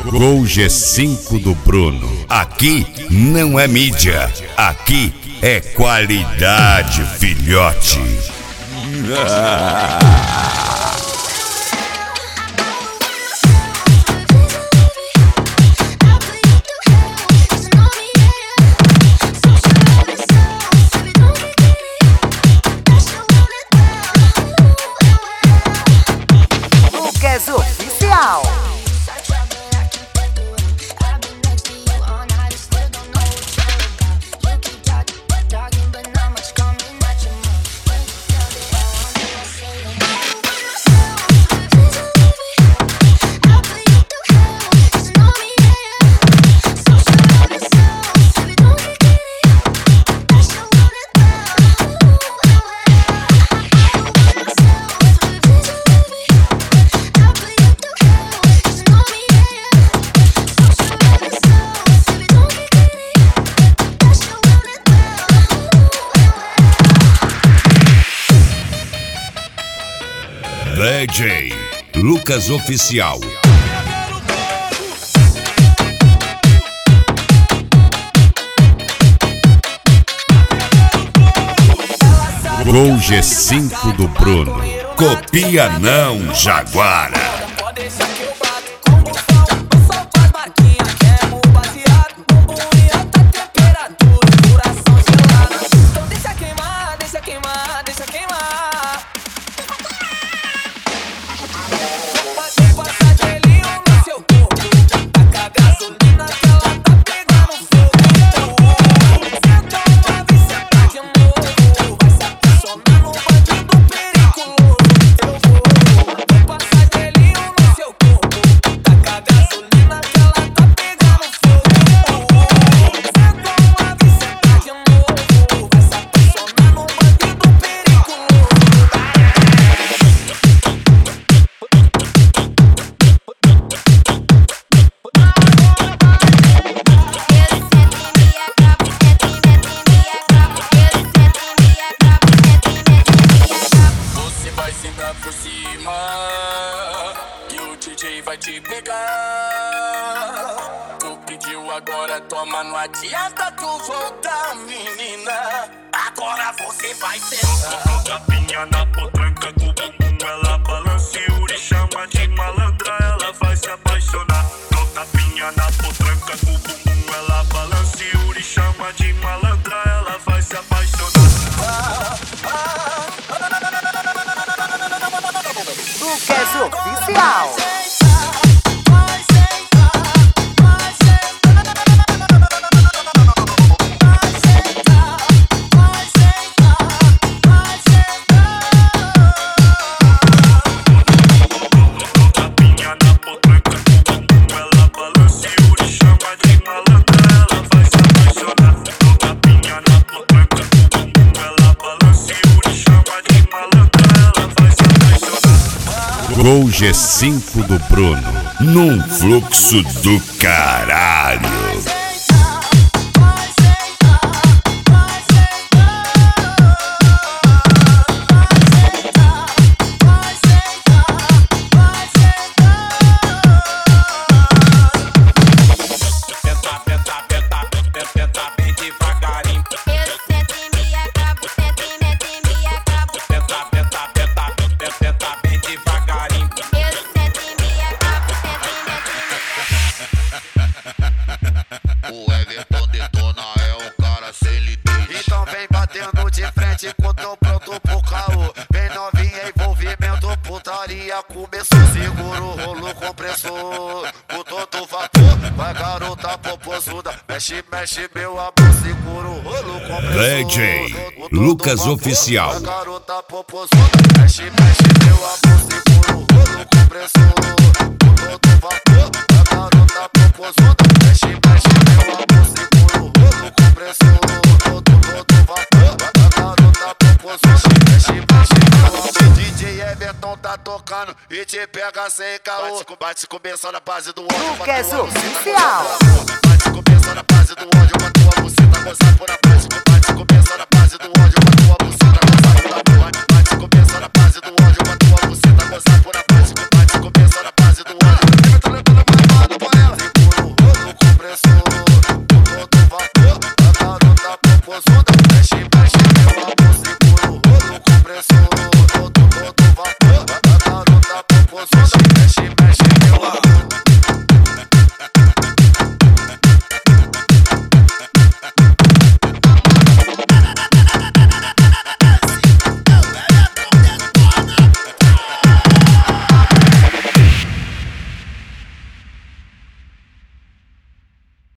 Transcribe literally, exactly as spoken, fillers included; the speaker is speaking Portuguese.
Gol G cinco do Bruno. Aqui não é mídia, aqui é qualidade, filhote. Lucas Oficial. D J Lucas Oficial. Gol G cinco do Bruno. Copia não, Jaguara. Por cima, que o D J vai te pegar. Tu pediu agora, toma, não adianta tu voltar, menina. Agora você vai sentar. Com tapinha na potranca, com o bumbum ela balança e o chama de malandra, ela vai se apaixonar. Com tapinha na potranca, com o bumbum ela balança e o chama de malandra, ela vai se apaixonar. Ah, ah, Lucas Oficial. Gol G cinco do Bruno. Num fluxo do caralho. O Everton detona, é um cara sem limite. Então vem batendo de frente com teu pronto pro caô. Vem novinha, envolvimento, putaria começou. Segura o rolo compressor, o todo vapor. Vai garota popozuda, mexe, mexe meu amor. Segura o rolo compressor. D J Lucas Oficial. Vai garota popozuda, mexe, mexe meu amor. Segura o rolo compressor, o todo vapor. Vai garota popozuda, mexe, mexe meu amor. Segura o rolo compressor, todo, todo vapor. Vai garota popozuda, mexe, mexe meu amor. D J Everton tá tocando e te pega sem caô. Bate, bate começando na base do ódio. Lucas Oficial. Bate começando na base do ódio, matou a buceta, gozar por a